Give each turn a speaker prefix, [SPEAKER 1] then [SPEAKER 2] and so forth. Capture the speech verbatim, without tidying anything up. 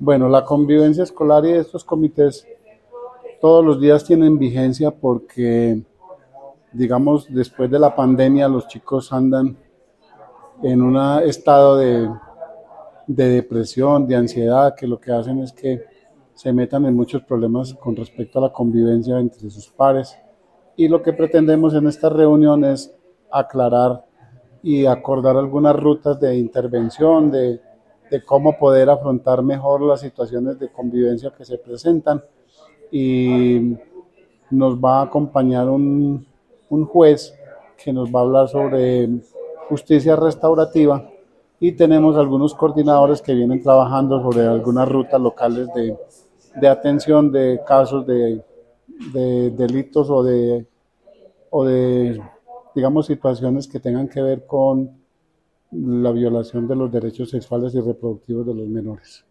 [SPEAKER 1] Bueno, la convivencia escolar y estos comités todos los días tienen vigencia porque, digamos, después de la pandemia los chicos andan en un estado de, de depresión, de ansiedad, que lo que hacen es que se metan en muchos problemas con respecto a la convivencia entre sus pares. Y lo que pretendemos en esta reunión es aclarar y acordar algunas rutas de intervención, de, de cómo poder afrontar mejor las situaciones de convivencia que se presentan. Y nos va a acompañar un, un juez que nos va a hablar sobre justicia restaurativa y tenemos algunos coordinadores que vienen trabajando sobre algunas rutas locales de, de atención de casos de, de delitos o de, o de, digamos, situaciones que tengan que ver con la violación de los derechos sexuales y reproductivos de los menores.